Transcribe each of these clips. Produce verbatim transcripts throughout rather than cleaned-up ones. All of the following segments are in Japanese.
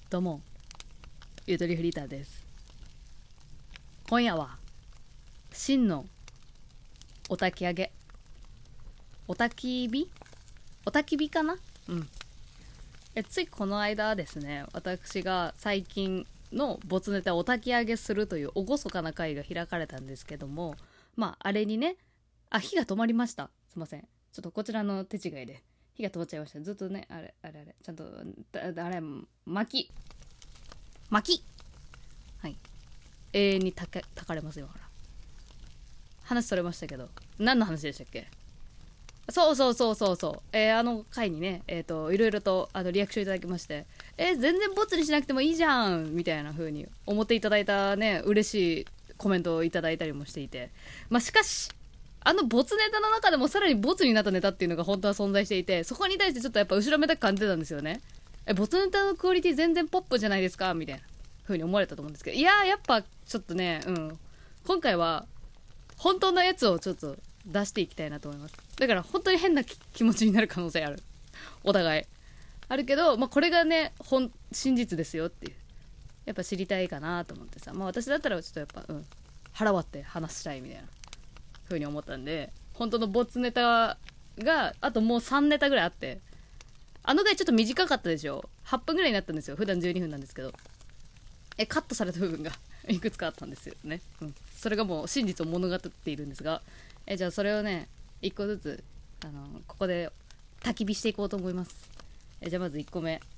どうも、ゆとりフリーターです。今夜は真のお焚き上げ、お焚き火お焚き火かな。うんえついこの間ですね、私が最近の没ネタをお焚き上げするという厳かな会が開かれたんですけども、まああれにね、あ火が止まりました。すいません、ちょっとこちらの手違いで火が止まっちゃいました。ずっとね、あれあれあれちゃんとああれ巻き巻きはい永遠にたかたかれますよ。ほら話それましたけど、何の話でしたっけ。そうそうそうそうそう、えー、あの回にね、えーといろいろとあのリアクションいただきまして、えー、全然ボツにしなくてもいいじゃんみたいな風に思っていただいたね、嬉しいコメントをいただいたりもしていて、まあしかしあのボツネタの中でもさらにボツになったネタっていうのが本当は存在していて、そこに対してちょっとやっぱ後ろめたく感じてたんですよね。えボツネタのクオリティ全然ポップじゃないですかみたいな風に思われたと思うんですけど、いやーやっぱちょっとね、うん今回は本当のやつをちょっと出していきたいなと思います。だから本当に変な気持ちになる可能性ある、お互いあるけど、まあ、これがね本真実ですよっていう、やっぱ知りたいかなと思ってさ、まあ私だったらちょっとやっぱうん腹割って話したいみたいな風に思ったんで、本当のボツネタがあともうさんネタぐらいあって、あの回ちょっと短かったでしょ。はっぷんぐらいになったんですよ。普段じゅうにふんなんですけど、えカットされた部分がいくつかあったんですよね、うん、それがもう真実を物語っているんですが、えじゃあそれをねいっこずつあのここで焚き火していこうと思います。えじゃあまずいっこめ、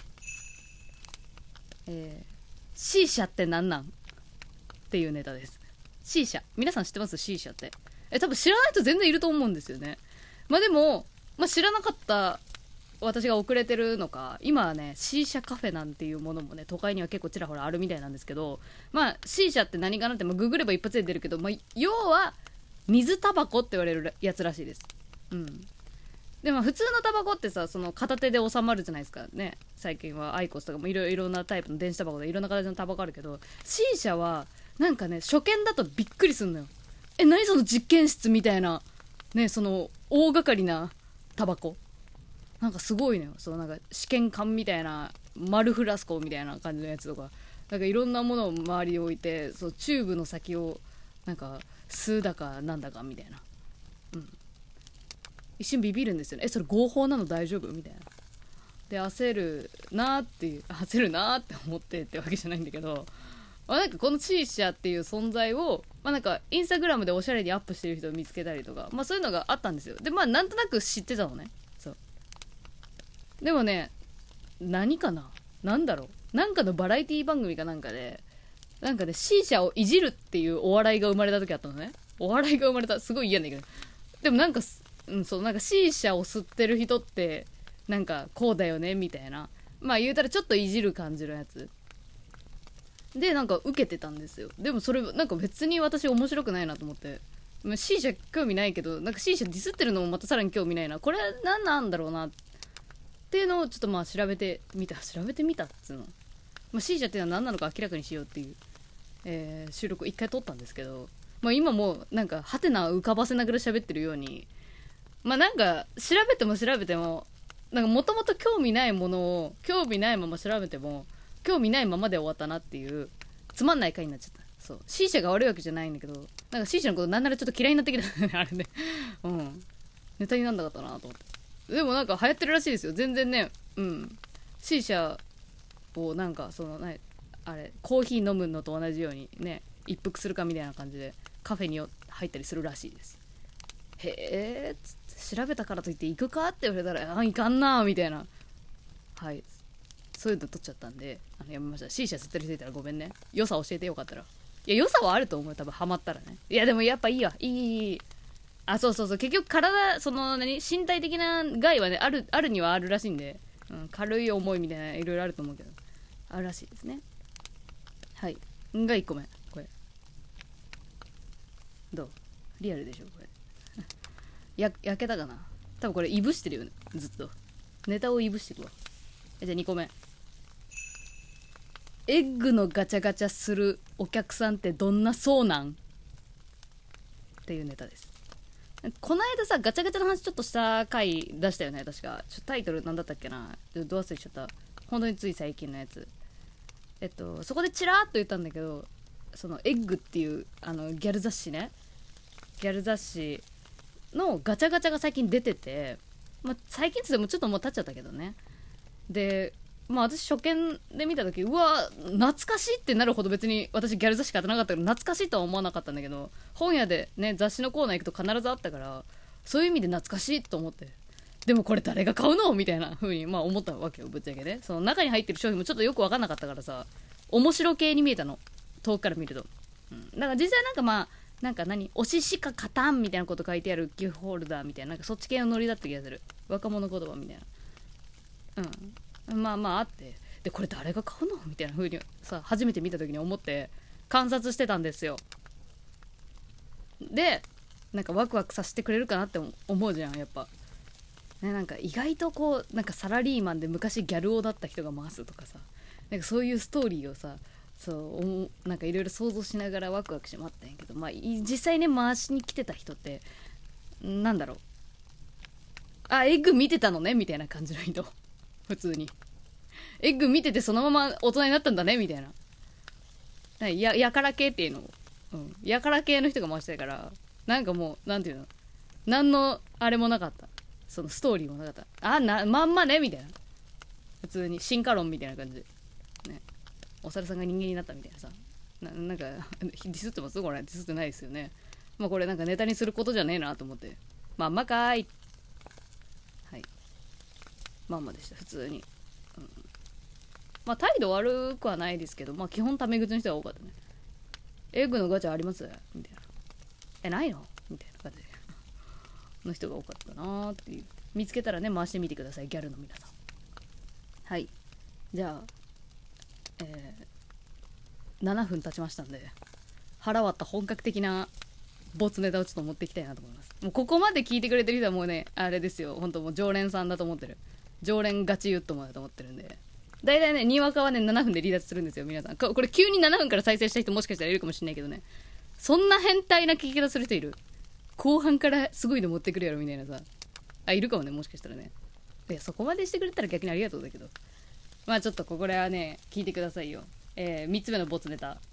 えー、シーシャってなんなんっていうネタです。シーシャ皆さん知ってます？シーシャってえ多分知らない人全然いると思うんですよね。まあでも、まあ、知らなかった私が遅れてるのか、今はね C 社カフェなんていうものもね都会には結構ちらほらあるみたいなんですけど、まあ C 社って何かなって、まあ、ググれば一発で出るけど、まあ、要は水タバコって言われるやつらしいです。うんでも普通のタバコってさ、その片手で収まるじゃないですかね。最近はアイコスとかもいろいろなタイプの電子タバコでいろんな形のタバコあるけど、 C 社はなんかね初見だとびっくりすんのよ。え何その実験室みたいなね、その大掛かりなタバコなんかすごいのよ。そのなんか試験管みたいな丸フラスコみたいな感じのやつとか、なんかいろんなものを周りに置いて、そうチューブの先をなんか吸うだかなんだかみたいな、うん、一瞬ビビるんですよね。えそれ合法なの大丈夫みたいなで焦るなーっていう焦るなーって思ってってわけじゃないんだけど、まあ、なんかこのチーシャっていう存在を、まあ、なんかインスタグラムでおしゃれにアップしてる人を見つけたりとか、まあ、そういうのがあったんですよ。でまあなんとなく知ってたのね。そうでもね、何かな、なんだろう、なんかのバラエティ番組かなんかで、なんかね C 社をいじるっていうお笑いが生まれた時あったのね。お笑いが生まれた、すごい嫌なんだけど、でもなんか、うん、そうなんか C 社を吸ってる人ってなんかこうだよねみたいな、まあ言うたらちょっといじる感じのやつでなんか受けてたんですよ。でもそれなんか別に私面白くないなと思って、まあ、C 社興味ないけど、なんか C 社ディスってるのもまたさらに興味ないな、これ何なんだろうなっていうのをちょっとまあ調べてみた調べてみたっつうの、まあ、C 社っていうのは何なのか明らかにしようっていう、えー、収録を一回撮ったんですけど、まあ、今もうなんかハテナ浮かばせながら喋ってるように、まあなんか調べても調べてもなんかもともと興味ないものを興味ないまま調べても興味ないままで終わったなっていうつまんない回になっちゃった。そう C 社が悪いわけじゃないんだけど、なんか C 社のことなんならちょっと嫌いになってきたねあれねうんネタになんなかったなと思って。でもなんか流行ってるらしいですよ全然ね。うん C 社をなんかそのなあれコーヒー飲むのと同じようにね一服するかみたいな感じでカフェに入ったりするらしいです。へえつって調べたからといって行くかって言われたらあ行かんなみたいな、はいそういうの取っちゃったんであのやめました。 C 社吸ってる人いたらごめんね、良さ教えてよかったら。いや良さはあると思う多分ハマったらね。いやでもやっぱいいわいいいいあそうそうそう結局体その何身体的な害はねあるあるにはあるらしいんで、うん、軽い思いみたいないろいろあると思うけどあるらしいですね。はいがいっこめこれどうリアルでしょこれや焼けたかな。多分これいぶしてるよねずっとネタをいぶしてるわ。じゃあにこめ、エッグのガチャガチャするお客さんってどんなそうなんっていうネタです。この間さガチャガチャの話ちょっとした回出したよね確か。ちょっとタイトルなんだったっけな、ど忘れしちゃった。本当につい最近のやつえっとそこでチラーっと言ったんだけど、そのエッグっていうあのギャル雑誌ね、ギャル雑誌のガチャガチャが最近出てて、まあ、最近っつってもちょっともう経っちゃったけどね。でまあ私初見で見た時、うわ懐かしいってなるほど別に私ギャル雑誌買ってなかったけど懐かしいとは思わなかったんだけど、本屋でね雑誌のコーナー行くと必ずあったから、そういう意味で懐かしいと思って、でもこれ誰が買うのみたいな風にまあ思ったわけよ、ぶっちゃけね。その中に入ってる商品もちょっとよく分かんなかったからさ、面白系に見えたの、遠くから見ると、うん、だから実際なんかまあなんか何推ししか勝たんみたいなこと書いてあるギフホルダーみたいな、なんかそっち系のノリだった気がする、若者言葉みたいな。うん、まあまああって、でこれ誰が買うのみたいな風にさ初めて見た時に思って観察してたんですよ。でなんかワクワクさせてくれるかなって思うじゃんやっぱね。なんか意外とこうなんかサラリーマンで昔ギャル男だった人が回すとかさ、なんかそういうストーリーをさ、そうなんかいろいろ想像しながらワクワクして待ったんやけど、まあ実際ね回しに来てた人ってなんだろう、あエッグ見てたのねみたいな感じの人、普通にエッグ見ててそのまま大人になったんだねみたいな、ややから系っていうのを、うん、やから系の人が回してたから、なんかもうなんていうの、何のあれもなかった、そのストーリーもなかった、あなまんまねみたいな、普通に進化論みたいな感じでね、お猿さんが人間になったみたいなさ、 な, なんかディスってますこれ、ディスってないですよね。まあこれなんかネタにすることじゃねえなと思って、まんまかーい、はい、まんまでした普通に、うん、まあ態度悪くはないですけど、まあ基本タメ口の人が多かったね。エッグのガチャありますみたいな、えないのみたいな感じでの人が多かったなーっていう。見つけたらね回してみてくださいギャルの皆さん。はい、じゃあえー、ななふん経ちましたんで、腹割った本格的なボツネタをちょっと持っていきたいなと思います。もうここまで聞いてくれてる人はもうねあれですよ、本当もう常連さんだと思ってる、常連ガチユットマンだと思ってるんで、だいたいねにわかはねななふんで離脱するんですよ皆さん。これ急にななふんから再生した人もしかしたらいるかもしれないけどね、そんな変態な聞き方する人いる？後半からすごいの持ってくるやろみたいなさ、あいるかもねもしかしたらね。いやそこまでしてくれたら逆にありがとうだけど、まあちょっとここれはね聞いてくださいよ。えー、みっつめのボツネタ、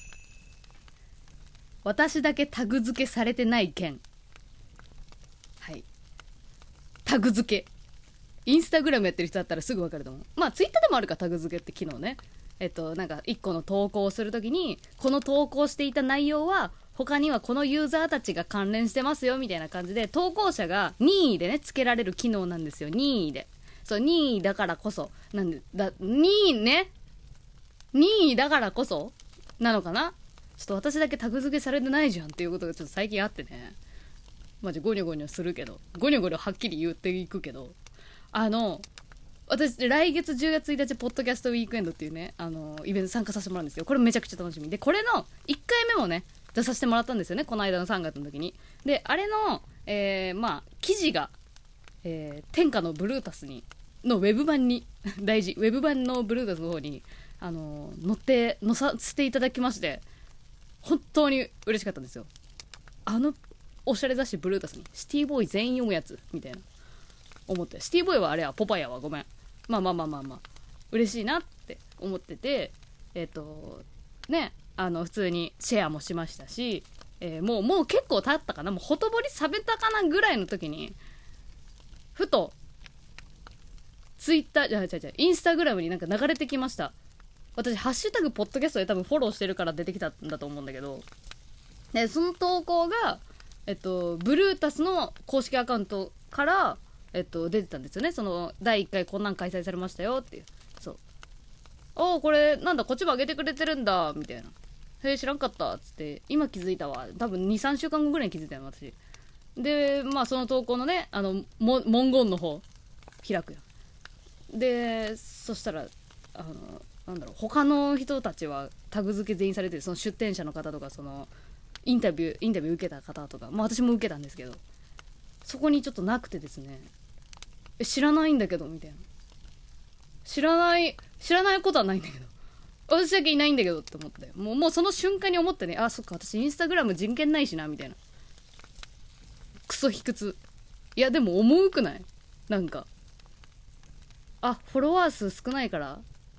私だけタグ付けされてない件。はい、タグ付け、インスタグラムやってる人だったらすぐ分かると思う。まあツイッターでもあるかタグ付けって機能ね。えっとなんかいっこの投稿をするときにこの投稿していた内容は他にはこのユーザーたちが関連してますよみたいな感じで投稿者が任意でねつけられる機能なんですよ。任意で、そう任意だからこそなんでだ任意ね任意だからこそなのかな。ちょっと私だけタグ付けされてないじゃんっていうことがちょっと最近あってね、マジゴニョゴニョするけど、ゴニョゴニョはっきり言っていくけど、あの私来月じゅうがつついたちポッドキャストウィークエンドっていうねあのイベント参加させてもらうんですよ。これめちゃくちゃ楽しみで、これのいっかいめもね出させてもらったんですよね、この間のさんがつの時に。であれの、えー、まあ記事が、えー、天下のブルータスにのウェブ版に大事ウェブ版のブルータスの方にあの載って載させていただきまして、本当に嬉しかったんですよ。あのおしゃれ雑誌ブルータスにシティボーイ全員読むやつみたいな思って、シティボーイはあれはポパイヤはごめん、まあまあまあまあまあ嬉しいなって思ってて、えっ、ー、とねあの普通にシェアもしましたし、えー、もうもう結構経ったかな、もうほとぼり冷めたかなぐらいの時にふとツイッターじゃあじゃあじゃあインスタグラムになんか流れてきました。私ハッシュタグポッドキャストで多分フォローしてるから出てきたんだと思うんだけど、でその投稿がえっとブルータスの公式アカウントからえっと出てたんですよね。そのだいいっかいこんなん開催されましたよっていう、そうおーこれなんだこっちも上げてくれてるんだみたいな、へえ知らんかったっつって今気づいたわ、多分 にさんしゅうかんごぐらいに気づいたよ私で。まあその投稿のねあのも文言の方開くよ。でそしたらあのなんだろう他の人たちはタグ付け全員されてる、その出店者の方とかそのインタビューインタビュー受けた方とか、まあ私も受けたんですけど、そこにちょっとなくてですね、え知らないんだけどみたいな、知らない知らないことはないんだけど私だけいないんだけどって思って、もうもうその瞬間に思ってね、あそっか私インスタグラム人権ないしなみたいな、クソ卑屈。いやでも重くない、なんかあフォロワー数少ないから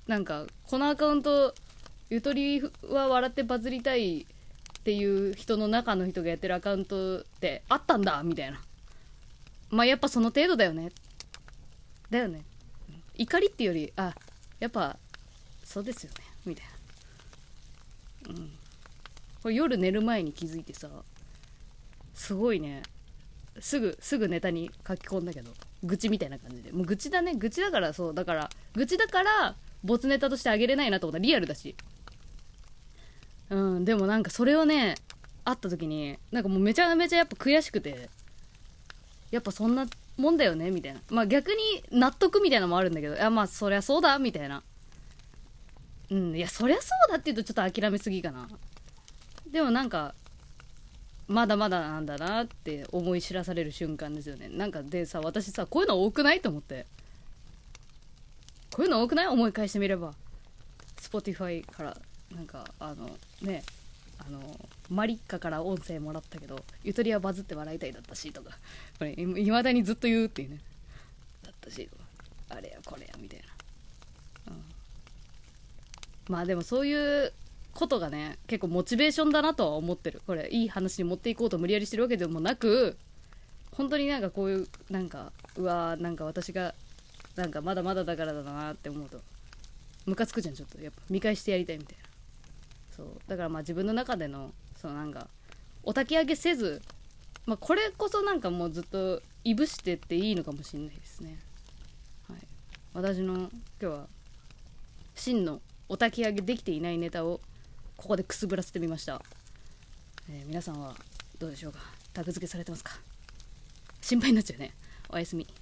なんかこのアカウントゆとりは笑ってバズりたいっていう人の中の人がやってるアカウントってあったんだみたいな。まあやっぱその程度だよねだよね怒りっていうより、あ、やっぱそうですよねみたいな。うん、これ夜寝る前に気づいてさ、すごいね、すぐすぐネタに書き込んだけど、愚痴みたいな感じで、もう愚痴だね、愚痴だから、そうだから愚痴だからボツネタとしてあげれないなと思ったらリアルだし、うん、でもなんかそれをね会った時になんかもうめちゃめちゃやっぱ悔しくて、やっぱそんなもんだよねみたいな、まあ逆に納得みたいなのもあるんだけど、いやまあそりゃそうだみたいな、うん、いやそりゃそうだって言うとちょっと諦めすぎかな。でもなんかまだまだなんだなって思い知らされる瞬間ですよね。なんかでさ、私さこういうの多くないと思って、こういうの多くない、思い返してみれば Spotify からなんかあのね、あのマリッカから音声もらったけど、ゆとりはバズって笑いたいだったしとか、これいまだにずっと言うっていうね、だったしとか、あれやこれやみたいな、うん、まあでもそういうことがね結構モチベーションだなとは思ってる。これいい話に持っていこうと無理やりしてるわけでもなく、本当になんかこういうなんかうわーなんか私がなんかまだまだだからだなって思うとムカつくじゃん。ちょっとやっぱ見返してやりたいみたいな。そうだからまあ自分の中でのそのなんかお焚き上げせず、まあ、これこそなんかもうずっといぶしてっていいのかもしれないですね。はい、私の今日は真のお焚き上げできていないネタをここでくすぶらせてみました。えー、皆さんはどうでしょうか。タグ付けされてますか。心配になっちゃうね。おやすみ。